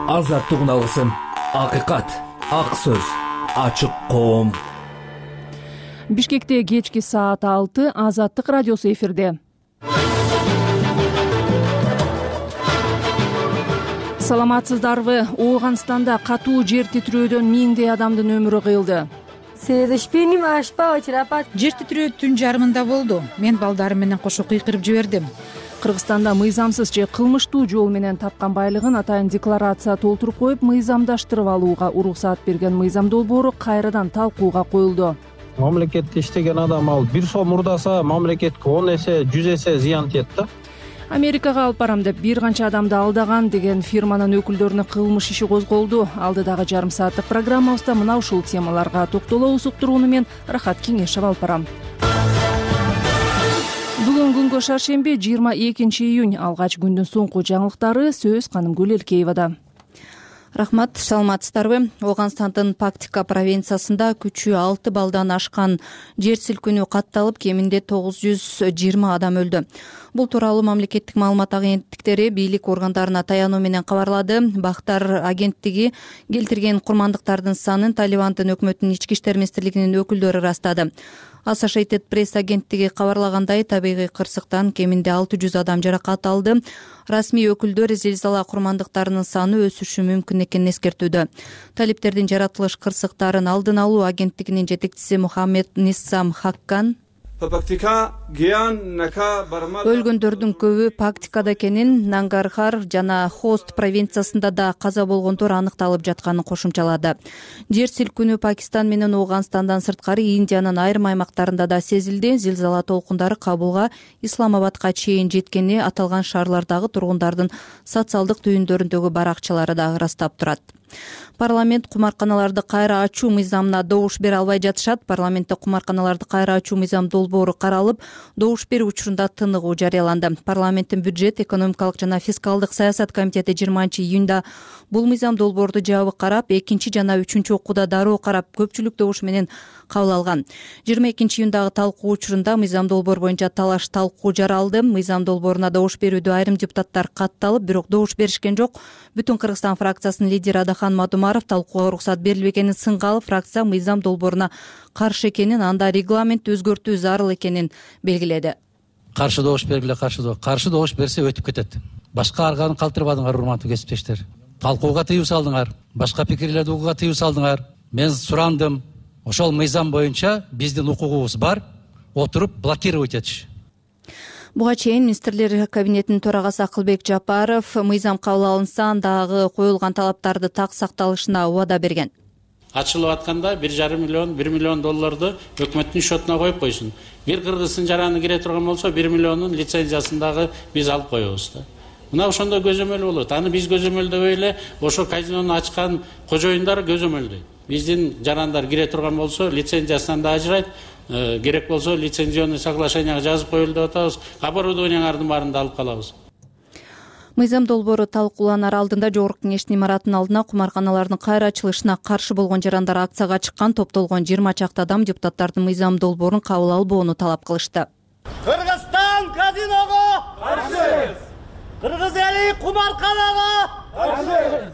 Азаттык алгысым, акыйкат, ак сөз, ачык коом. Бишкекте кечки саат 6 Азаттык радиосу эфирде. Саламатсыздарбы? Ооганстанда катуу жер титирөөдөн миңдей адамдын өмүрү кыйылды. Жер титирөө түн жарымында болду. Мен балдарым менен кошо кыйкырып жибердим. Кыргызстанда мыйзамсыз же кылмыштуу жол менен тапкан байлыгын атайын декларация толтуруп коюп, мыйзамдаштырып алууга уруксаат берген мыйзам долбоору кайрадан талкууга коюлду. Мамлекетте иштеген адам ал 1 сом мурдаса мамлекетке 10 эсе, 100 эсе зыян тиет да. Америкага алып барам деп бир канча адамды алдаган деген фирманын өкүлдөрүнө кылмыш иши козголду. Алдыдагы жарым сааттык программабызда мына ушул темаларга токтолобуз. Уктурууну мен Рахат Кеңешева алып барам. Бүгүн күнгө шаршемби 22 июнь алгач күндүн соңку жаңылыктары сөз Канымгүл Элкеевада. Рахмат, саламатсыздарбы? Ооганстандын Пактика провинциясында күчү 6 балдан ашкан жер силкинүү катталып, кеминде 920 адам өлдү. Бул тууралуу мамлекеттик маалымат агенттиктери бийлик органдарына таянуу менен кабарлады. Бактар агенттиги келтирген курмандыктардын санын Талибандын өкмөтүнүн ички иштер министрлигинин өкүлдөрү ырастады. Associated Press агенттиги кабарлагандай, табигый кырсыктан кеминде 600 адам жаракат алды. Расмий өкүлдөр зилзала курмандыктарынын саны өсүшү мүмкүн экенин эскертүүдө. Талиптердин жаратылыш кырсыктарын алдын алуу агенттигинин жетекчиси Мухаммед Ниссам Хаккан өлгөндөрдүн көбү Пактикада экенин, Нангархар жана Хост провинциясында да каза болгондор аныкталып жатканын кошумчалады. Жер силкинүү Пакистан менен Ооганстандан сырткары Индиянын айрым аймактарында да сезилди. Зилзала толкундары Кабулга, Исламабадка чейин жеткени аталган шаарлардагы тургундардын социалдык түйүндөрүндөгү баракчалары да ырастап турат. Парламент кумарканаларды кайра ачуу мыйзамына добуш бере албай жатышат. Парламентте кумарканаларды кайра ачуу мыйзам долбоору каралып, добуш берүү учурунда тыныгуу жарыяланды. Парламенттин бюджет, экономикалык жана фискалдык саясат комитети 20-июнда бул мыйзам долбоорду жабы карап, 2 жана 3 окууда дароо карап, көпчүлүк добуш менен кабыл алган. 22-июндагы талкуу учурунда мыйзам долбоор боюнча талаш талкуу жаралды. Мыйзам долбооруна добуш берүүдө айрым депутаттар катталып, бирок добуш беришкен жок. Бүтүн Кыргызстан фракциясынын лидери Адахан Мадумаров талкууга уруксат берилбегенин сынга алып, фракция мыйзам долбооруна каршы экенин, анда регламент өзгөртүү зарыл экенин белгиледи. Каршы добуш бергиле, каршы добуш берсе өтүп кетет. Башка арганы калтырбадыңар, урматтуу кесиптештер. Талкууга тыюу салдыңар, башка пикирлерди угууга тыюу салдыңар. Мен сурандым, ошол мыйзам боюнча биздин укугубуз бар, отуруп блокировать этиш. Буга чейин министрлер кабинетинин төрагасы Акылбек Жапаров мыйзам кабыл алынса, андагы коюлган талаптарды так сакталышына убада берген. Ачылып атканда 1,5 миллион, 1 миллион долларды өкмөттүн счетуна коюп койсун. Бир кыргыздын жараны кире турган болсо 1 миллионун лицензиясын дагы биз алып коебуз да. Мына ошондо көзөмөл болот. Аны биз көзөмөлдөбөй эле ошо казинону ачкан кожоюндар көзөмөлдөйт. Биздин жарандар кире турган болсо лицензиясынан да ажырайт. Керек болсо лицензионный соглашенияга жазып коелу деп атабыз. Оборудованиялардын баарын да алып калабыз. Мыйзам долбоору талкууланар алдында Жогорку Кеңештин имаратынын алдына кумарканалардын кайра ачылышына каршы болгон жарандар акцияга чыккан. Топтолгон 20 чакты адам депутаттардын мыйзам долбоорун кабыл албоону талап кылышты. Кыргызстан казиного каршы! Кыргыз эли кумарканага каршы!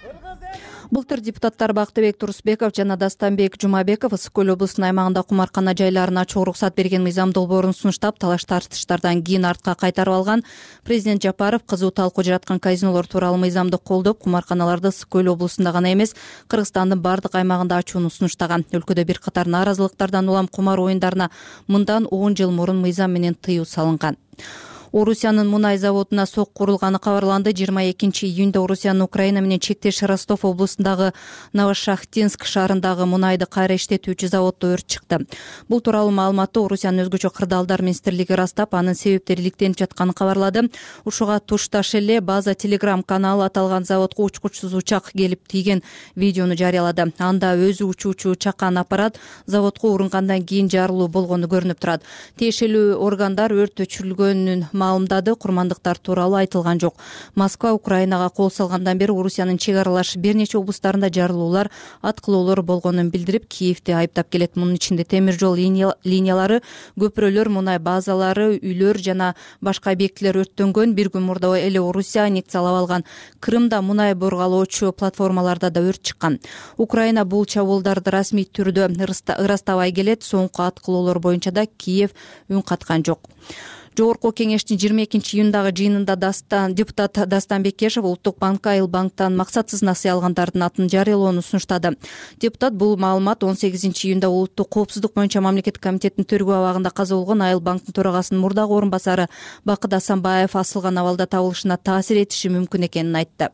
Былтыр депутаттар Бактыбек Турусбеков жана Дастанбек Жумабеков Ысык Көл облусунун аймагында кумаркана жайларын ачууга уруксат берген мыйзам долбоорун сунуштап, талаш тартыштардан кийин артка кайтарып алган. Президент Жапаров кызуу талкуу жараткан казинолор тууралуу мыйзамды колдоп, кумарканаларды Ысык Көл облусунда гана эмес, Кыргызстандын бардык аймагында ачууну сунуштаган. Өлкөдө бир катар нааразылыктардан улам кумар оюндарына мындан 10 жыл мурун мыйзам менен тыюу салынган. Орусиянын мунай заводуна сок курулганы кабарланды. 22 июнда Орусиянын Украина менен чектеш Ростов облусундагы Новошахтинск шаарындагы мунайды кайра иштетүүчү заводдо өрт чыкты. Бул тууралуу маалыматты Орусиянын өзгөчө кырдаалдар министрлиги ырастап, анын себептери иликтенип жатканын кабарлады. Ушуга тушташ эле База Telegram каналы аталган заводко учкучсуз учак келип тийген видеону жарыялады. Анда өзү учуучу чакан аппарат заводко урунгандан кийин жарылуу болгону көрүнүп турат. Тиешелүү органдар өрт өчүрүлгөнүн маалымдады, курмандыктар тууралуу айтылган жок. Москва Украинага кол салгандан бери Орусиянын чек аралаш бир нече облустарында жарылуулар, аткылоолор болгонун билдирип, Киевди айыптап келет. Мунун ичинде темир жол линиялары, көпүрөлөр, мунай базалары, үйлөр жана башка объектилер өрттөнгөн. Бир күн мурда эле Орусия аннексиялап алган Крымда мунай борголоочу платформаларда да өрт чыккан. Украина бул чабуулдарды расмий түрдө ырастабай келет. Соңку аткылоолор боюнча да Киев үн каткан жок. Жогорку кеңештин 22-июндагы жыйынында депутат Дастан Бекешев Улуттук банкка Айыл банктан максатсыз насыя алгандардын атын жарыялоону сунуштады. Депутат бул маалымат 18-июнда Улуттук коопсуздук боюнча мамлекеттик комитеттин тергөө абагында каза болгон Айыл банктын төрагасынын мурдагы орун басары Бакыт Асанбаев асылган абалда табылышына таасир этиши мүмкүн экенин айтты.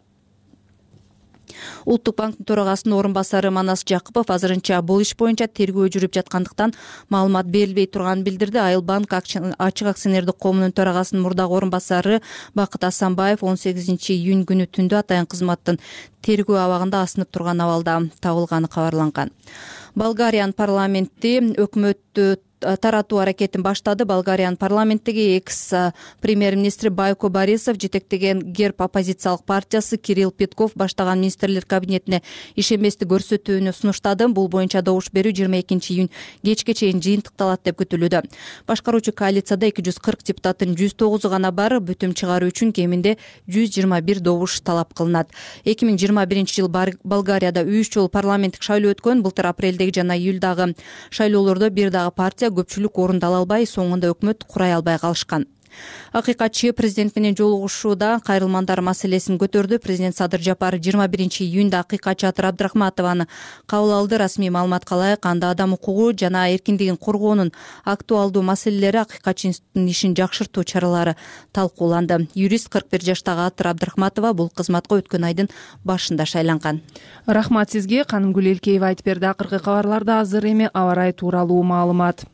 Улуттук банктын төрагасынын орун басары Манас Жакыпов азырынча бул иш боюнча тергөө жүрүп жаткандыктан маалымат берилбей турганын билдирди. Айыл банк ачык акционердик коомунун төрагасынын мурдагы орун басары Бакыт Асанбаев 18-июнь күнү түндө атайын кызматтын тергөө абагында асынып турган абалда табылганы кабарланган. Болгариянын парламенти өкмөттү таратуу аракетин баштады. Болгариянын парламенттеги экс-премьер-министри Байко Борисов жетектеген Герб оппозициялык партиясы Кирилл Петков баштаган министрлер кабинетине ишенбестик көрсөтүүнү сунуштады. Бул боюнча добуш берүү 22-июнь кечке чейин жыйынтыкталат деп күтүлүүдө. Башкаруучу коалицияда 240 депутаттын 109 гана бар. Бүтүм чыгаруу үчүн кеминде 121 добуш талап кылынат. 2021-жыл Болгарияда 3 жолу парламенттик шайлоо өткөн. Былтыр апрелдеги жана июлдагы шайлоолордо бир дагы партия көпчүлүк орундала албай, соңунда өкмөт курай албай калышкан. Акыйкатчы президент менен жолугушууда кайрылмандар маселесин көтөрдү. Президент Садыр Жапаров 21-июнда акыйкатчы Атыр Абдрахматованы кабыл алды. Расмий маалыматка ылайык, анда адам укугу жана эркиндигин коргоонун актуалдуу маселелери, акыйкатчы институттун ишин жакшыртуу чаралары талкууланды. Юрист 41 жаштагы Атыр Абдрахматова бул кызматка өткөн айдын башында шайланган. Рахмат сизге. Канымгүл Элкеева айтып берди. Акыркы кабарларда азыр эми аба ырайы тууралуу маалымат.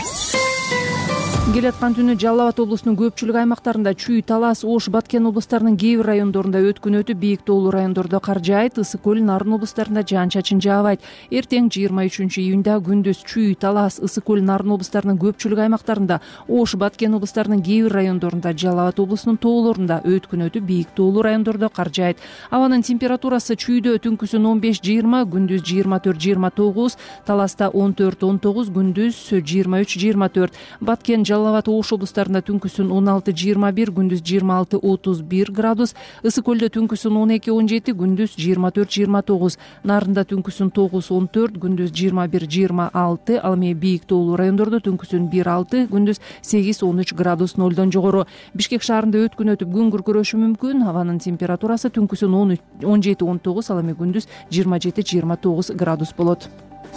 Келаткан түнү Жалал Абад облусунун көпчүлүк аймактарында Чүй, Талас, Ош, Баткен облустарынын кээ бир райондорунда өткүн өтүп, бийик тоолуу райондордо кар жаайт, Ысык көл, Нарын облустарында жаан-чачын жаабайт. Эртең 23-июнда күндүз Чүй, Талас, Ысык көл, Нарын облустарынын көпчүлүк аймактарында, Ош, Баткен облустарынын кээ бир райондорунда, Жалал Абад облусунун тоолорунда өткүн өтүп, бийик тоолуу райондордо кар жаайт. Абанын температурасы Чүйдө түнкүсүн 15-20, күндүз 24-29, Таласта 14-19, күндүз 23-24, Баткен, Жалал Абад, Ош облустарында түнкүсүн 16-21, күндүз 26-31 градус, Ысык көлдө түнкүсүн 12-17, күндүз 24-29, Нарында түнкүсүн 9-14, күндүз 21-26, ал эми бийик тоолуу райондордо түнкүсүн 1-6, күндүз 8-13 градус нолдон жогору. Бишкек шаарында өткүн өтүп күн күркүрөшү мүмкүн. Абанын температурасы түнкүсүн 17-19, ал эми күндүз 27-29 градус болот.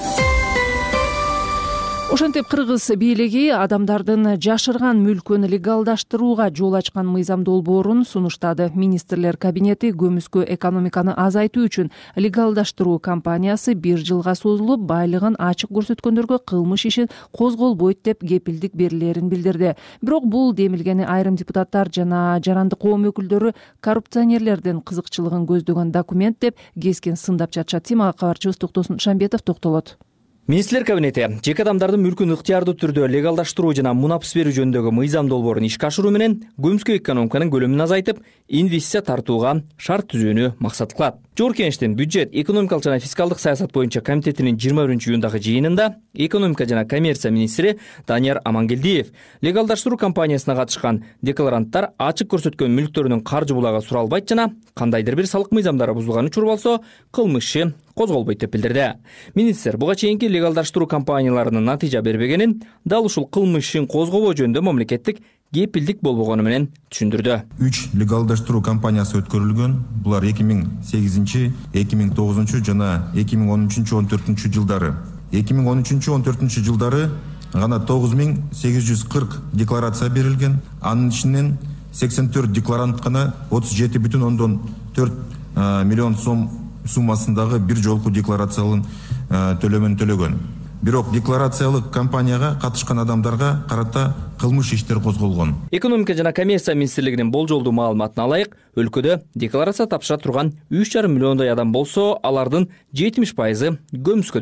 Ошентип Кыргыз бийлиги адамдардын жашырган мүлкүн легалдаштырууга жол ачкан мыйзам долбоорун сунуштады. Министрлер кабинети көмүскө экономиканы азайтуу үчүн легалдаштыруу кампаниясы 1 жылга созулуп, байлыгын ачык көрсөткөндөргө кылмыш иши козголбойт деп кепилдик берилерин билдирди. Бирок бул демилгени айрым депутаттар жана жаранды коом өкүлдөрү коррупционерлердин кызыкчылыгын көздөгөн документ деп кескен сындап жатышат. Темага кабарчыбыз Токтосун Шамбетов токтолот. Министрлер кабинети жеке адамдардын мүлкүн ыктыярдуу түрдө легалдаштыруу жана мунапыс берүү жөнүндөгү мыйзам долбоорун ишке ашыруу менен көмүскө экономиканын көлөмүн азайтып, инвестиция тартууга шарт түзүүнү максат кылат. Жогорку Кеңештин бюджет, экономикалык жана фискалдык саясат боюнча комитетинин 21-июндагы жыйынында экономика жана коммерция министри Данияр Амангелдиев легалдаштыруу кампаниясына катышкан декларанттар ачык көрсөткөн мүлктөрүнүн каржы булагы суралбайт жана кандайдыр бир салык мыйзамдары бузулган учур болсо кылмыш иши козголбойт деп билдирди. Министр буга чейинки легалдаштыруу кампанияларынын натыйжа бербегенин, дал ушул кылмыш ишин козгобоо жөнүндө мамлекеттик кепилдик болбогону менен түшүндүрдү. 3 легалдаштыруу кампаниясы өткөрүлгөн. Булар 2008, 2009 жана 2013-14 жылдары. 2013-14 жылдары гана 9840 декларация берилген. Анын ичинен 84 декларант гана 37,4 миллион сом суммасындагы бир жолку декларациялын төлөмүн төлөгөн. Бирок декларациялык кампанияга катышкан адамдарга карата кылмыш иштер козголгон. Экономика жана коммерция министрлигинин болжолдуу маалыматына алайык, өлкөдө декларация тапшыра турган 3,5 миллиондой адам болсо, алардын 70% көмүскөдө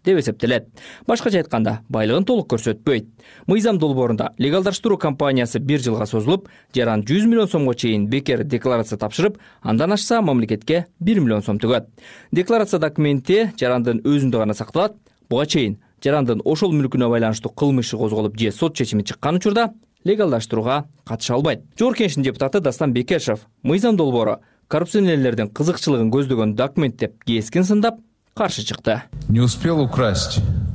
деп эсептелет. Башкача айтканда, байлыгын толук көрсөтпөйт. Мыйзам долбоорунда легалдаштыруу кампаниясы 1 жылга созулуп, жаран 100 миллион сомго чейин бекер декларация тапшырып, андан ашса мамлекетке 1 миллион сом төгөт. Декларация документи жарандын өзүндө гана сакталат. Буга чейин жарандын ошол мүлкүнө байланыштуу кылмыш иши козголуп же сот чечими чыккан учурда легалдаштырууга катыша албайт. Жогорку Кеңештин депутаты Дастан Бекешев мыйзам долбоору коррупционерлердин кызыкчылыгын көздөгөн документ деп кескен сындап каршы чыкты. Не успел украсть,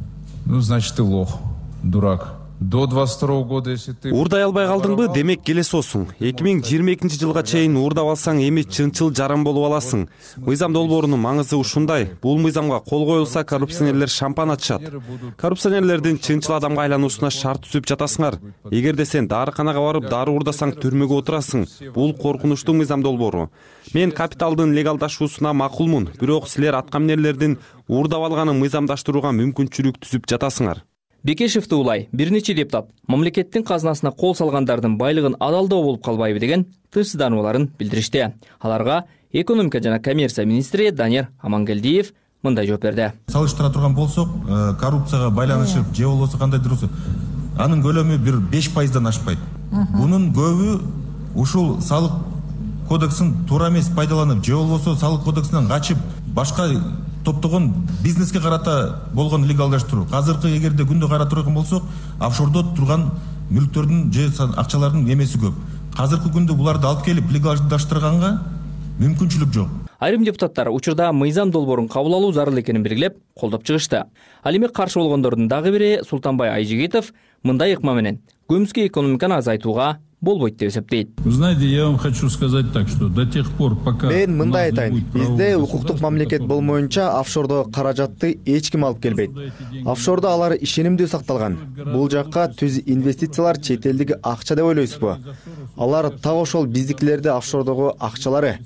ну значит ты лох, дурак. До 22 года, если ты... Уурдай албай калдыңбы, демек келесосуң. 2022 жылга чейин уурдап алсаң, эми чынчыл жаран болуп аласың. Мыйзам долбоорунун маңызы ушундай. Бул мыйзамга кол коюлса, коррупционерлер шампан ачышат. Коррупционерлердин чынчыл адамга айлануусуна шарт түзүп жатасыңар. Эгерде сен дарыканага барып, дары уурдасаң, түрмөгө отурасың. Бул коркунучтуу мыйзам долбоору. Мен капиталдын легалдашуусуна макулмун, бирок силер аткаминерлердин уурдап алганын мыйзамдаштырууга мүмкүнчүлүк түзүп жатасыңар. Бекешевди улай бир нече депутат мамлекеттин казынасына кол салгандардын байлыгын адалдоо болуп калбайбы деген тынчсызданууларын билдиришти. Аларга экономика жана коммерция министри Данияр Амангелдиев мындай жооп берди. Салыштыра турган болсок, коррупцияга байланышып же болбосо кандайдыр болсо, анын көлөмү бир 5%дан ашпайт. Бунун көбү ушул салык кодексин туура эмес пайдаланып, же болбосо салык кодексинен качып, башка топтогон бизнеске карата болгон легалдаштыруу. Азыркы эгерде күндө карап турган болсок, офшордо турган мүлктөрдүн же акчалардын эмеси көп. Азыркы күндө буларды алып келип легалдаштырганга мүмкүнчүлүк жок. Айрым депутаттар учурда мыйзам долбоорун кабыл алуу зарыл экенин белгилеп, колдоп чыгышты. Ал эми каршы болгондордун дагы бири Султанбай Айжигитов мындай ыкма менен көмүскө экономиканы азайтууга болбойт деп эсептейт. Знаете, я вам хочу сказать так, что до тех пор, пока... Мен мындай айтайын. Бизде укуктук мамлекет болмоюнча офшордо каражатты эч ким алып келбейт. Офшордо алар ишенимдүү сакталган. Бул жакка түз инвестициялар чет элдик акча деп ойлойсузбу? Алар так ошол биздикилерди офшордогу акчалары.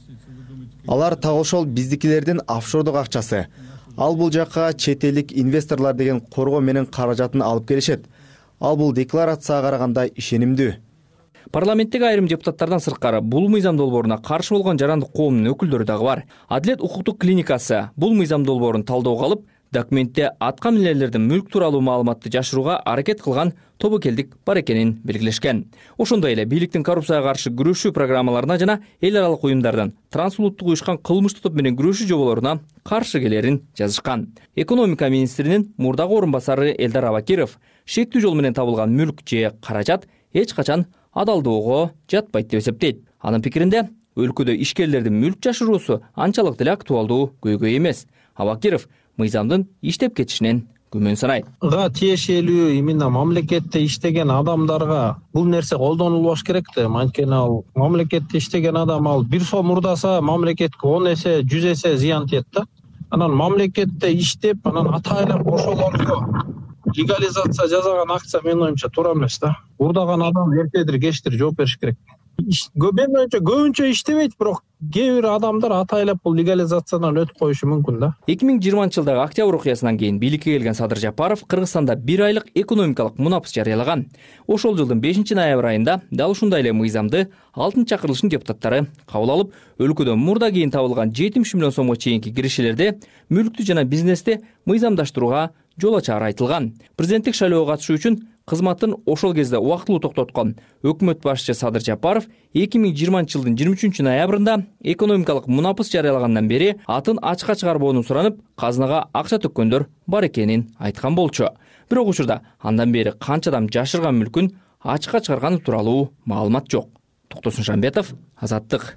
Алар так ошол биздикилердин офшордогу акчасы. Ал бул жакка чет элдик инвесторлор деген коргоо менен каражатын алып келишет. Ал бул декларацияга караганда ишенимдүү. Парламенттеги айрым депутаттардан сырткары бул мыйзам долбооруна каршы болгон жарандык коомдун өкүлдөрү дагы бар. Адилет укуктук клиникасы бул мыйзам долбоорун талоого алып, документте аткаминерлердин мүлк тууралуу маалыматты жашырууга аракет кылган тобокелдик бар экенин белгилешкен. Ошондой эле бийликтин коррупцияга каршы күрөшүү программаларына жана эл аралык уюмдардын трансулуттук уюшкан кылмыштуу топ менен күрөшүү жоболоруна каршы келерин жазышкан. Экономика министринин мурдагы орун басары Элдар Абакиров шектүү жол менен табылган мүлк же каражат эч качан адалдоого жатпайт деп эсептейт. Анын пикиринде, өлкөдө ишкерлердин мүлк жашыруусу анчалык деле актуалдуу көйгөй эмес. Абакиров мыйзамдын иштеп кетишинен күмөн санайт. Тиешелүү именно мамлекетте иштеген адамдарга бул нерсе колдонулбаш керек да. Анткени ал мамлекетте иштеген адам ал 1 сом урдаса мамлекетке 10 эсе, 100 эсе зыян тиет да. Анан мамлекетте иштеп, анан атайлап ошолорго легализация жасаган акция менин оюмча туура эмес да. Урдаган адам эртедир кечтир жооп бериш керек. Менин оюмча көбүнчө иштебейт, бирок кээ бир адамдар атайлап бул легализациядан өтүп коюшу мүмкүн да. 2020-жылдагы октябрь окуясынан кийин бийликке келген Садыр Жапаров Кыргызстанда 1 айлык экономикалык мунапыс жарыялаган. Ошол жылдын 5-ноябрь айында дал ушундай эле мыйзамды 6-чакырылыштын депутаттары кабыл алып, өлкөдө мурда кийин табылган 70 миллион сомго чейинки киришелерди мүлктү жана бизнести мыйзамдаштырууга жол ачары айтылган. Президенттик шайлоого катышуу үчүн кызматын ошол кезде убактылуу токтоткон өкмөт башчысы Садыр Жапаров 2020-жылдын 23-ноябрында экономикалык мунапыс жарыялагандан бери атын ачыкка чыгарбоону суранып, казынага акча төккөндөр бар экенин айткан болчу. Бирок учурда андан бери канча адам жашырган мүлкүн ачыкка чыгарганы тууралуу маалымат жок. Токтосун Шамбетов, Азаттык.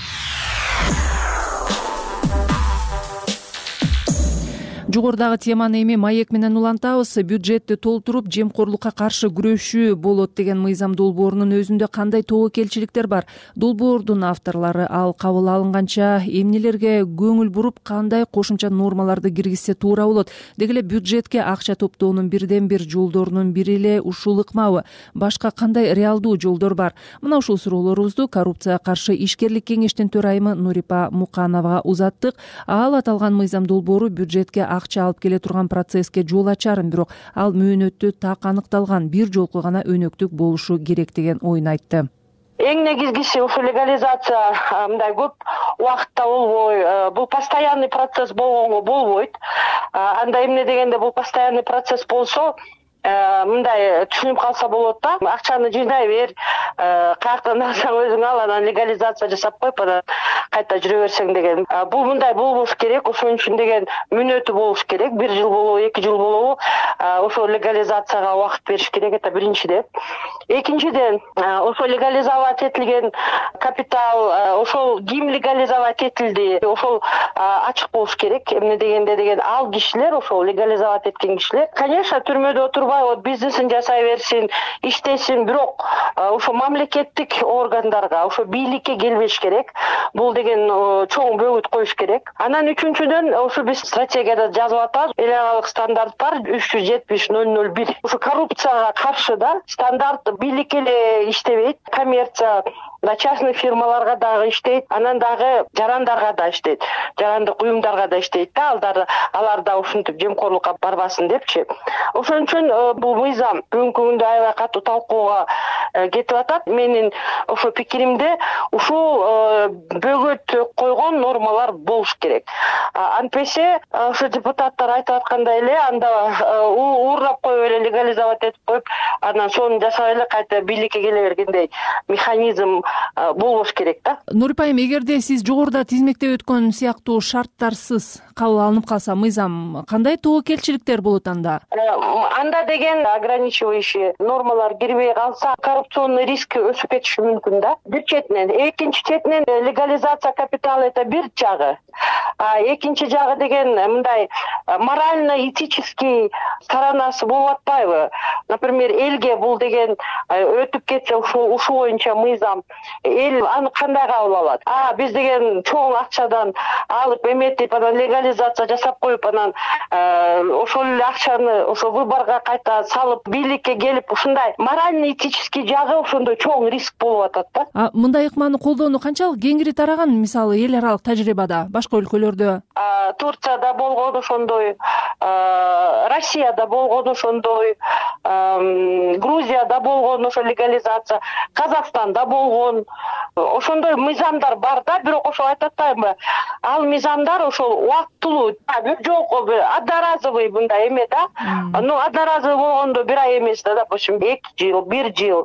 Жогорудагы теманы эми маек менен улантабыз. Бюджетти толтуруп жемкорлукка каршы күрөшүү болот деген мыйзам долбоорунун өзүндө кандай тобокелчиликтер бар? Долбоордун авторлору ал кабыл алынганча эмнелерге көңүл буруп, кандай кошумча нормаларды киргизсе туура болот? Деги эле бюджетке акча топтоонун бирден бир жолдорунун бири эле ушул ыкмабы? Башка кандай реалдуу жолдор бар? Мына ушул суроолорубузду коррупцияга каршы ишкерлик кеңештин төрайымы Нурипа Мукановага узаттык. Ал аталган мыйзам долбоору бюджетке акча алып келе турган процесске жол ачарын, бирок ал мөөнөттү так аныкталган бир жолку гана өнөктүк болушу керек деген оюн айтты. Эң негизгиси ушул легализация мындай көп убакытта болбой, бул постоянный процесс болгонго болбойт. анда эмне дегенде бул постоянный процесс болсо мындай түшүнүп калса болот да, акчаны жыйнай бер, каяктан алсаң өзүң ал, анан легализация жасап коюп анан кайта жүрө берсең деген. Бул мындай болбош керек, ошон үчүн деген мүнөтү болуш керек, 1 жыл болобу, 2 жыл болобу, ошо легализацияга убакыт бериш керек, это биринчиден. Экинчиден, ошо легализовать этилген капитал, ошол ким легализовать этилди, ошол ачык болуш керек. Эмне дегенде деген ал кишилер, ошол легализовать эткен кишилер, конечно, түрмөдө отурбай, бизнесин жасай берсин, иштесин, бирок ошо мамлекеттик органдарга, ошо бийликке келбеш керек. Бул деген чоң бөгөт коюш керек. Анан үчүнчүдөн, ошо биз стратегияда жазып атабыз, эл аралык стандарттар 370-001. Ошо коррупцияга каршы да стандарт бийлик эле иштебейт, коммерция да частный фирмаларга дагы иштейт, анан дагы жарандарга да иштейт, жарандык уюмдарга да иштейт да, алар да ушинтип жемкорлукка барбасын депчи. Ошон үчүн бул мыйзам бүгүнкү күндө аябай катуу талкууга кетип атат. Менин ошо пикиримде ушул бөгөт койгон нормалар болуш керек. Антпесе ошо депутаттар айтып аткандай эле, анда уурдап коюп эле легализовать этип коюп, анан сону жасап эле кайта бийликке келе бергендей механизм болбош керек да. Нурип айым, эгерде сиз жогоруда тизмектеп өткөн сыяктуу шарттарсыз кабыл алынып калса мыйзам, кандай тобокелчиликтер болот анда? Анда деген ограничивающий нормалар кирбей калса, коррупционный риск өсүп кетиши мүмкүн да. Бир четинен, экинчи четинен легализация капитала это бир жагы. Экинчи жагы деген мындай морально-этический сторонасы болуп атпайбы? Например, элге бул деген өтүп кетсе, ушул боюнча мыйзам, эл аны кандай кабыл алат? Биз деген чоң акчадан алып эметип, анан легализация жасап коюп, анан ошол эле акчаны ошо выборго кайта салып, бийликке келип, ушундай морально-этический жагы ошондой чоң риск болуп атат да. Мындай ыкманы колдоону канчалык кеңири тараган, мисалы эл аралык тажрыйбада, башка өлкөлөрдө? Турцияда болгон ошондой, Россияда болгон ошондой, Грузияда болгон ошо легализация, Казакстанда болгон ошондой мыйзамдар бар да, бирок ошол айтып атпаймынбы, ал мыйзамдар ошол убактылуу, бир жолку одноразовый мындай эме да. Одноразовый болгондо 1 ай эмес да, допустим, 2 жыл, 1 жыл.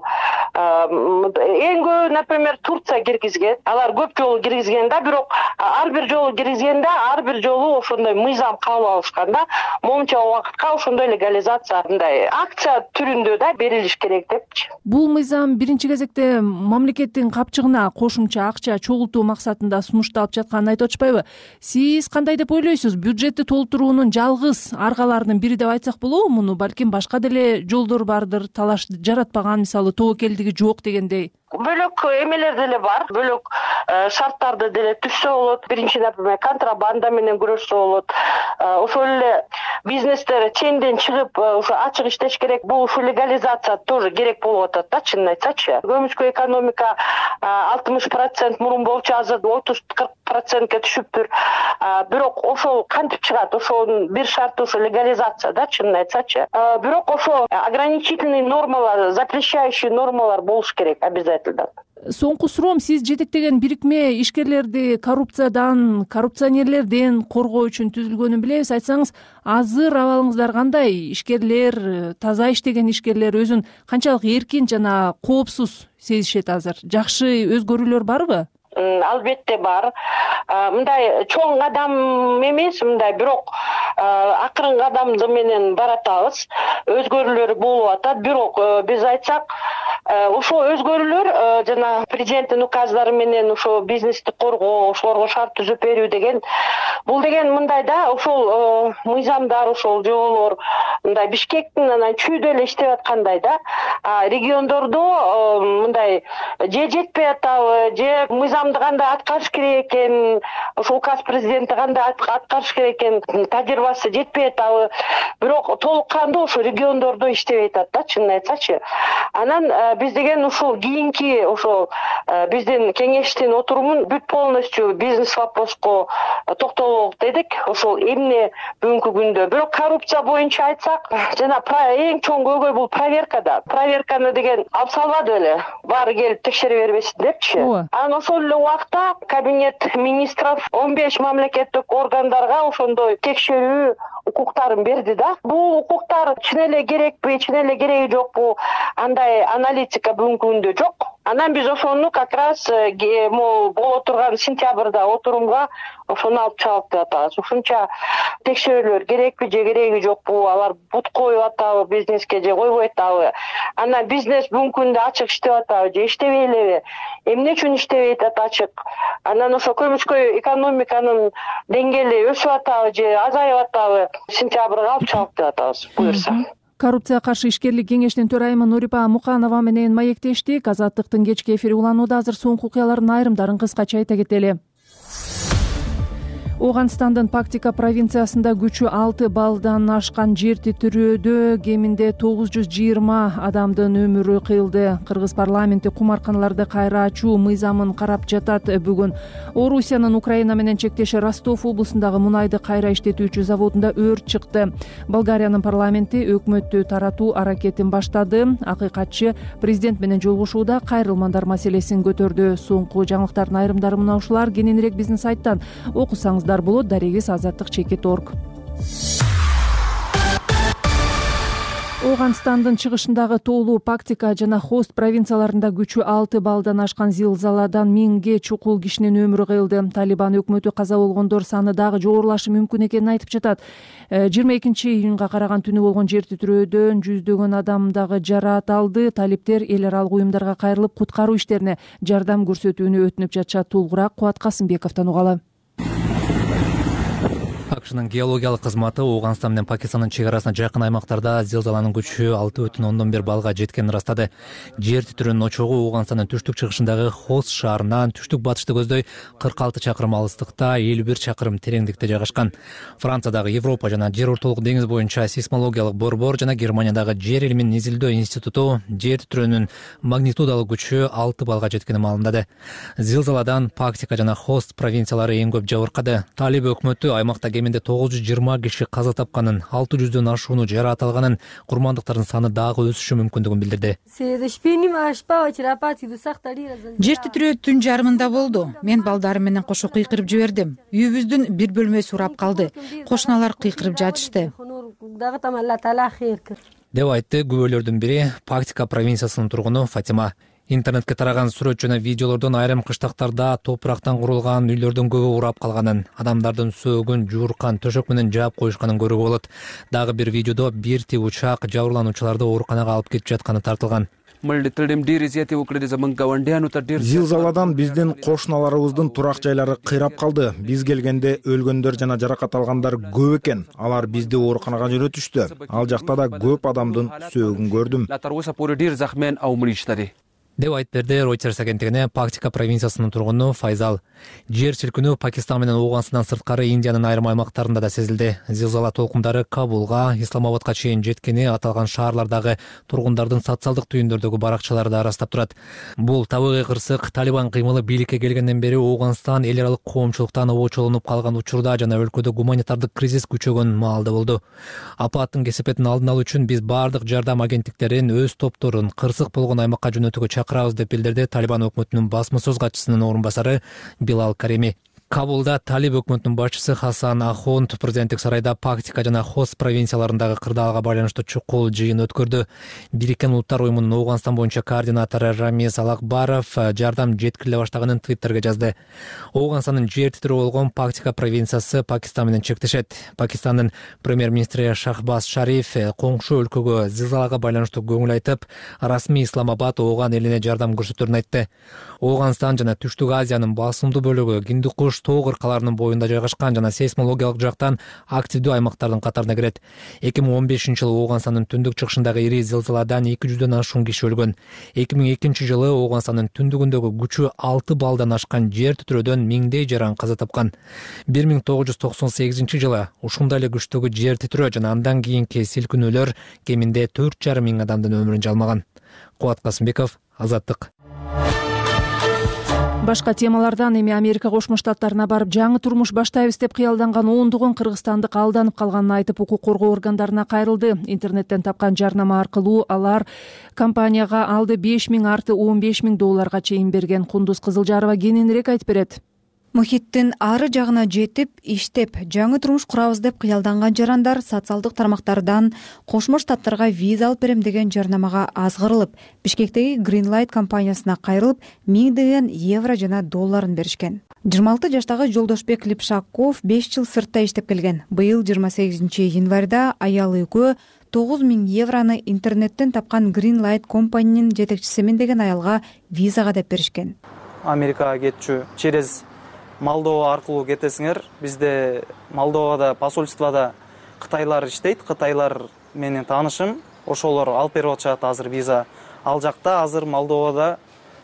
Эң көп, например, Турция киргизген, алар көп жолу киргизген да, бирок ар бир жолу киргизгенде, ар бир жолу ошондой мыйзам кабыл алышкан да, монча убакытка ошондой легализация мындай акция түрүндө да берилиш керек депчи. Бул мыйзам биринчи кезекте мамлекеттин капчыгына кошумча акча чогултуу максатында сунушталып жатканын айтып атышпайбы? Сиз кандай деп ойлойсуз? Бюджетти толтуруунун жалгыз аргаларынын бири деп айтсак болобу муну? Балким башка деле жолдор бардыр, талаш жаратпаган, мисалы тобокелдиги жок дегендей. Бөлөк эмелер деле бар, бөлөк шарттарды деле түзсө болот. Биринчи, например, контрабанда менен күрөшсө болот. Ошол эле бизнестер ченден чыгып, ошо ачык иштеш керек. Бул ушу легализация тоже керек болуп атат да, чынын айтсачы. Көмүскө экономика 60% мурун болчу, азыр 30-40%ке түшүптүр. Бирок ошол кантип чыгат? Ошонун бир шарты ошо легализация да, чынын айтсачы. Бирок ошо ограничительный нормалар, запрещающий нормалар болуш керек обязательно. Соңку суроом, сиз жетектеген бирикме ишкерлерди коррупциядан, коррупционерлерден коргоо үчүн түзүлгөнүн билебиз. Айтсаңыз, азыр абалыңыздар кандай? Ишкерлер, таза иштеген ишкерлер өзүн канчалык эркин жана коопсуз сезишет азыр? Жакшы өзгөрүүлөр барбы? Албетте бар. Мындай чоң кадам эмес, мындай бирок акырын кадамды менен баратабыз. Өзгөрүүлөр болуп атат, бирок биз айтсак, ошол өзгөрүүлөр жана президенттин указдары менен ошо бизнести коргоо, ошолорго шарт түзүп берүү деген, бул деген мындай да, ошол мыйзамдар, ошол жоболор мындай Бишкектин анан чүйдө эле иштеп аткандай да. Региондордо мындай же жетпей атабы, же мыйзамды кандай аткарыш керек экен, ошол указ президенти кандай аткарыш керек экен, тажрыйбасы жетпей атабы. Бирок толук кандуу ошо региондордо иштебей атат да, чынын айтсачы. Анан биз деген ушул кийинки ошол биздин кеңештин отурумун бүт полностью бизнес вопроско токтолок дедик. Ошол эмне бүгүнкү күндө. Бирок коррупция боюнча айтсак, жана эң чоң көйгөй бул проверкада. Проверканы деген алып салбады беле, баары келип текшере бербесин депчи. Анан ошол эле убакта кабинет министров 15 мамлекеттик органдарга ошондой текшерүү укуктарын берди да. Бул укуктар чын эле керекпи, чын эле кереги жокпу, андай аналитика бүгүнкү күндө жок. Анан биз ошону как раз боло турган сентябрда отурумга ошону алып чыгып деп атабыз. Ушунча текшерүүлөр керекпи же кереги жокпу, алар бут коюп атабы бизнеске же койбой атабы. Анан бизнес бүгүнкү күндө ачык иштеп атабы же иштебей элеби? Эмне үчүн иштебейт ачык? Анан ошо көмүчкө экономиканын деңгээли өсүп атабы же азайып атабы? Сентябрга алып чыгып деп атабыз, буюрса. Коррупцияга каршы ишкерлик кеңешинин төрайымы Нурипа Муканова менен маектештик. Азаттыктын кечки эфири уланууда. Азыр соңку окуялардын айрымдарын кыскача айта кетели. Ооганстандын Пактика провинциясында күчү 6 баллдан ашкан жер титирөөдө кеминде 920 адамдын өмүрү кыйылды. Кыргыз парламенти кумарканаларды кайра ачуу мыйзамын карап жатат. Бүгүн Орусиянын Украина менен чектеши Ростов облусундагы мунайды кайра иштетүүчү заводунда өрт чыкты. Болгариянын парламенти өкмөттү таратуу аракетин баштады. Акыйкатчы президент менен жолугушууда кайрылмандар маселесин көтөрдү. Соңку жаңылыктардын айрымдары мына ушулар. Кененирээк биздин сайттан окусаңыз болот. Дарегиз азаттык.org. Ооганстандын чыгышындагы Тоолуу, Пактика жана Хост провинцияларында күчү 6 баллдан ашкан зилзаладан 1000ге чукул кишинин өмүрү кыйылды. Талибан өкмөтү каза болгондор саны дагы жогорулашы мүмкүн экенин айтып жатат. 22-июнга караган түнү болгон жер титирөөдөн жүздөгөн адам дагы жараат алды. Талиптер эл аралык уюмдарга кайрылып куткаруу иштерине жардам көрсөтүүнү өтүнүп жатышат. Толугураак Кубат Касымбековдон угалы. АКШнын геологиялык кызматы Ооганстан менен Пакистандын чек арасына жакын аймактарда зилзаланын күчү 6,1 баллга жеткенин ырастады. Жер титирөөнүн очогу Ооганстандын түштүк-чыгышындагы Хост шаарынан түштүк батышты көздөй 46 чакырым алыстыкта, 51 чакырым тереңдикте жайгашкан. Франциядагы Европа жана Жер ортолук деңиз боюнча сейсмологиялык борбор жана Германиядагы Жер илимин изилдөө институту жер титирөөнүн магнитудалык күчү 6 баллга жеткенин маалымдады. Зилзаладан Пактика жана Хост провинциялары эң көп жабыркады. Талиб өкмөтү аймакта кеминде 920 киши каза тапканын, 600дөн ашууну жараат алганын, курмандыктардын саны дагы өсүшү мүмкүндүгүн билдирди. Жер титирөө түн жарымында болду. Мен балдарым менен кошо кыйкырып жибердим. Үйүбүздүн бир бөлмөсү урап калды. Кошуналар кыйкырып жатышты. Деп айтты күбөлөрдүн бири Пактика провинциясынын тургуну Фатима. Интернетке тараган сүрөт жана видеолордон айрым кыштактарда топурактан курулган үйлөрдүн көбү урап калганын, адамдардын сөөгүн жууркан төшөк менен жаап коюшканын көрүүгө болот. Дагы бир видеодо бир тип учак жабырлануучуларды ооруканага алып кетип жатканы тартылган. Зилзаладан биздин кошуналарыбыздын турак жайлары кыйрап калды. Биз келгенде өлгөндөр жана жаракат алгандар көп экен. Алар бизди ооруканага жөнөтүштү. Ал жакта да көп адамдын сөөгүн көрдүм. Деп айтып берди Reuters агенттигине Пактика провинциясынын тургуну Файзал. Жер силкинүү Пакистан менен Ооганстандан сырткары Индиянын айрым аймактарында да сезилди. Зилзала толкундары Кабулга, Исламабадка чейин жеткени аталган шаарлардагы тургундардын социалдык түйүндөрдөгү баракчаларда ырастап турат. Бул табигый кырсык Талибан кыймылы бийликке келгенден бери Ооганстан эл аралык коомчулуктан обочолонуп калган учурда жана өлкөдө гуманитардык кризис күчөгөн маалда болду. Апаттын кесепетин алдын алуу үчүн биз бардык жардам агенттиктерин, өз топторун кырсык болгон аймакка жөнөтүүгө чакырабыз деп билдирди Талибан өкмөтүнүн басма сөз катчысынын орун басары Билал Кареми. Кабулда Талиб өкмөтүнүн башчысы Хасан Ахунд президенттик сарайда Пактика жана Хост провинцияларындагы кырдаалга байланыштуу чукул жыйын өткөрдү. Бириккен Улуттар уюмунун Ооганстан боюнча координатору Рамиз Алакбаров жардам жеткириле баштаганын Твиттерге жазды. Ооганстандын жер титирөө болгон Пактика провинциясы Пакистан менен чектешет. Пакистандын премьер-министри Шахбаз Шариф коңшу өлкөгө зилзалага байланыштуу көңүл айтып, расмий Исламабад Ооган элине жардам көрсөтөрүн айтты. Ооганстан жана Түштүк Азиянын басымдуу бөлүгү Гиндукуш тоо кыркаларынын боюнда жайгашкан жана сейсмологиялык жактан активдүү аймактардын катарына кирет. 2015-жылы Ооганстандын түндүк чыгышындагы ири зилзаладан 200дөн ашуун киши өлгөн. 2002-жылы Ооганстандын түндүгүндөгү күчү 6 баллдан ашкан жер титирөөдөн миңдей жаран каза тапкан. 1998-жылы ушундай эле күчтөгү жер титирөө жана андан кийинки силкинүүлөр кеминде 4,5 миң адамдын өмүрүн жалмаган. Кубат Касымбеков, Азаттык. Башка темалардан эми Америка Кошмо Штаттарына барып жаңы турмуш баштайбыз деп кыялданган ондогон кыргызстандык алданып калганын айтып укук коргоо органдарына кайрылды. Интернеттен тапкан жарнама аркылуу алар компанияга алды 5 миң арты $15 000 чейин берген. Кундуз Кызылжарова кененирээк айтып берет. Мухиттин ары жагына жетип, иштеп, жаңы турмуш курабыз деп кыялданган жарандар социалдык тармактардан Кошмо Штаттарга виза алып берем деген жарнамага азгырылып, Бишкектеги Greenlight компаниясына кайрылып, миңдеген евро жана долларын беришкен. 26 жаштагы Жолдошбек Липшаков 5 жыл сыртта иштеп келген. Быйыл 28 январда аялы экөө 9000 евроны интернеттен тапкан Greenlight компаниянын жетекчисимин деген аялга визага деп беришкен. Америкага кетчү через Молдова аркылуу кетесиңер. Бизде Молдовада посольствода кытайлар иштейт. Кытайлар менен таанышым. Ошолор алып берип атышат азыр виза. Ал жакта азыр Молдовада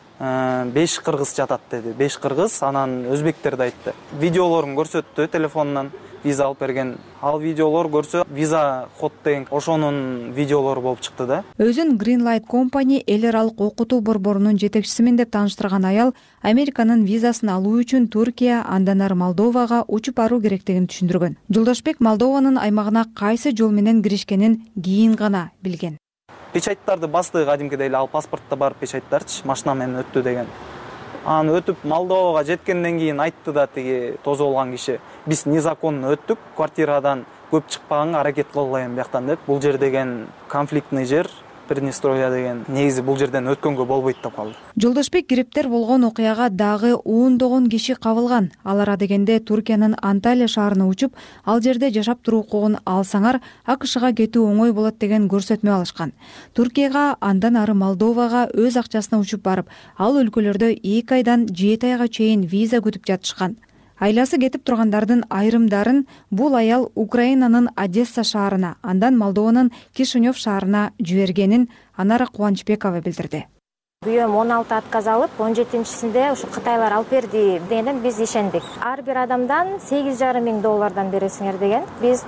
5 кыргыз жатат деди. 5 кыргыз, анан өзбектерди айтты. Видеолорун көрсөттү телефонунан. Виза алып берген. Ал видеолор көрсө, виза ход деген ошонун видеолору болуп чыкты да. Өзүн Greenlight компания эл аралык окутуу борборунун жетекчисимин деп тааныштырган аял Американын визасын алуу үчүн Туркия, андан ары Молдовага учуп баруу керектигин түшүндүргөн. Жолдошбек Молдованын аймагына кайсы жол менен киришкенин кийин гана билген. Печаттарды басты кадимкидей эле, ал паспортто бар печаттарчы, машина менен өттү деген. Аны өтүп Молдовага жеткенден кийин айтты да тиги тозу болгон киши, биз незаконно өттүк, квартирадан көп чыкпаганга аракет кылгыла бияктан деп. Бул жер деген конфликтный жер, Приднестровья деген. Негизи бул жерден өткөнгө болбойт деп калды. Жолдошбек кириптер болгон окуяга дагы ондогон киши кабылган. Алар адегенде Туркиянын Анталия шаарына учуп, ал жерде жашап туруу укугун алсаңар, АКШга кетүү оңой болот деген көрсөтмө алышкан. Туркияга, андан ары Молдовага өз акчасына учуп барып, ал өлкөлөрдө 2 айдан 7 айга чейин виза күтүп жатышкан. Айласы кетип тургандардын айрымдарын бул аял Украинанын Одесса шаарына, андан Молдованын Кишинев шаарына жибергенин Анара Кубанычбекова билдирди. Бүйөм 16 отказ алып, 17-синде ушу кытайлар алып берди дегенден биз ишендик. Ар бир адамдан 8,5 миң доллардан бересиңер деген. Биз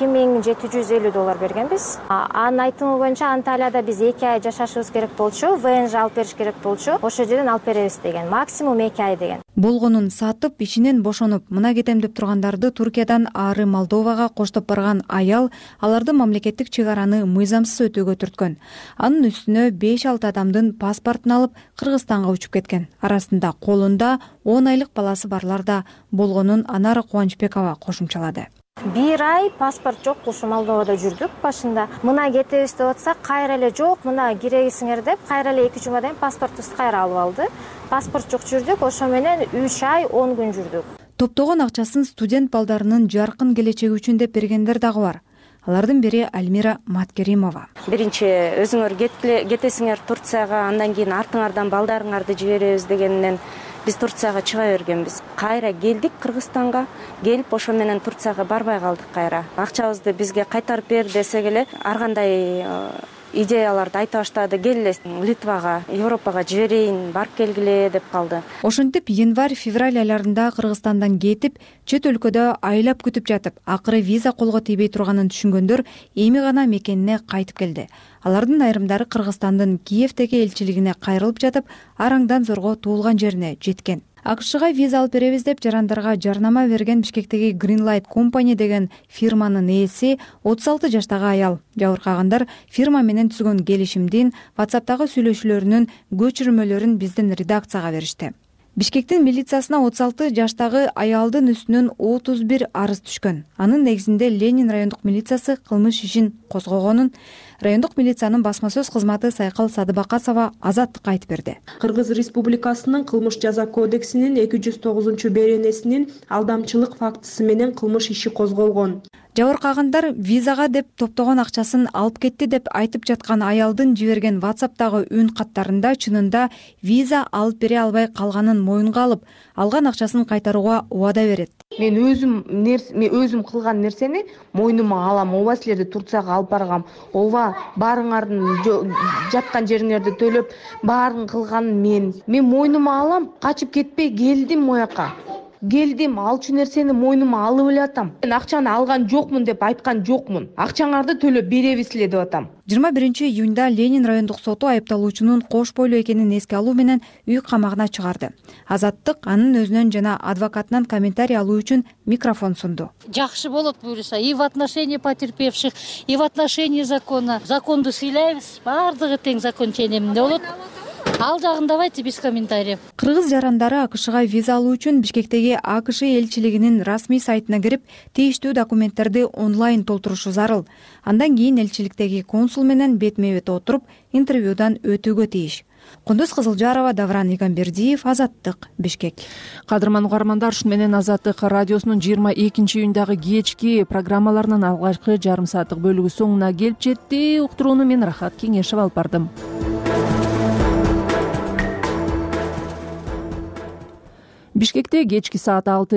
12,750 доллар бергенбиз. Анын айтымы боюнча Анталияда биз 2 ай жашашыбыз керек болчу, ВНЖ алып бериш керек болчу. Ошол жерден алып беребиз деген. Максимум 2 ай деген. Болгонун сатып, ишинен бошонуп, мына кетем деп тургандарды Туркиядан ары Молдовага коштоп барган аял аларды мамлекеттик чек араны мыйзамсыз өтүүгө түрткөн. Анын үстүнө 5-6 адамдын паспортун алып Кыргызстанга учуп кеткен. Арасында колунда 10 айлык баласы барлар да болгонун Анара Кубанычбекова кошумчалады. 1 ай паспорт жок, ушу Молдовада жүрдүк башында. Мына кетебиз деп атса, кайра эле жок, мына киресиңер деп, кайра эле 2 жума дейин паспортубузду кайра алып алды. Паспорт жок жүрдүк, ошо менен 3 ай 10 күн жүрдүк. Топтогон акчасын студент балдарынын жаркын келечеги үчүн деп бергендер дагы бар. Алардын бири Альмира Маткеримова. Биринчи өзүңөр кетесиңер Турцияга, андан кийин артыңардан балдарыңарды жиберебиз дегенден биз Турцияга чыга бергенбиз. Кайра келдик Кыргызстанга, келип ошо менен Турцияга барбай калдык кайра. Акчабызды бизге кайтарып бер десек эле ар кандай идеяларды айта баштады. Келе Литвага, Европага жиберейин, барып келгиле деп калды. Ошентип январь-февраль айларында Кыргызстандан кетип, чет өлкөдө айлап күтүп жатып, акыры виза колго тийбей турганын түшүнгөндөр эми гана мекенине кайтып келди. Алардын айрымдары Кыргызстандын Киевдеги элчилигине кайрылып жатып, араңдан зорго туулган жерине жеткен. АКШга виза алып беребиз деп жарандарга жарнама берген Бишкектеги Greenlight компания деген фирманын ээси 36 жаштагы аял. Жабыркагандар фирма менен түзгөн келишимдин WhatsApp'тагы сүйлөшүүлөрүнүн көчүрмөлөрүн биздин редакцияга беришти. Бишкектин милициясына 36 жаштагы аялдын үстүнөн 31 арыз түшкөн. Анын негизинде Ленин райондук милициясы кылмыш ишин козгогонун райондук милициянын басма сөз кызматы Сайкал Садыбакасова Азаттыкка айтып берди. Кыргыз Республикасынын кылмыш жаза кодексинин 209 беренесинин алдамчылык фактысы менен кылмыш иши козголгон. Жабыркагандар визага деп топтогон акчасын алып кетти деп айтып жаткан аялдын жиберген WhatsApp'тагы үн каттарында чынында виза алып бере албай калганын моюнга алып, алган акчасын кайтарууга убада берет. Мен өзүм кылган нерсени мойнума алам, ооба силерди Турцияга алып баргам, ооба баарыңардын жаткан жериңерди төлөп, баарын кылганын мен мойнума алам, качып кетпей келдим мояка. Келдим, алчу нерсени мойнума алып эле атам. Мен акчаны алган жокмун деп айткан жокмун. Акчаңарды төлөп беребизле деп атам. 21 июнда Ленин райондук соту айыпталуучунун кош бойлуу экенин эске алуу менен үй камагына чыгарды. Азаттык анын өзүнөн жана адвокатынан комментарий алуу үчүн микрофон сунду. Жакшы болот буюрса, и в отношении потерпевших, и в отношении закона. Законду сыйлайбыз, баардыгы тең закон ченеминде болот. ал жагын давайте без комментариев. Кыргыз жарандары АКШга виза алуу үчүн Бишкектеги АКШ элчилигинин расмий сайтына кирип, тийиштүү документтерди онлайн толтурушу зарыл. Андан кийин элчиликтеги консул менен бетме-бет отуруп, интервьюдан өтүүгө тийиш. Кундуз Кызылжарова, Давран Игамбердиев, Азаттык, Бишкек. Кадырман угармандар, ушун менен Азаттык радиосунун 22-июндагы кечки программаларынын алгачкы жарым сааттык бөлүгү соңуна келип жетти. Уктурууну мен Рахат Кеңешев алып бардым. Бишкекте кечки саат 6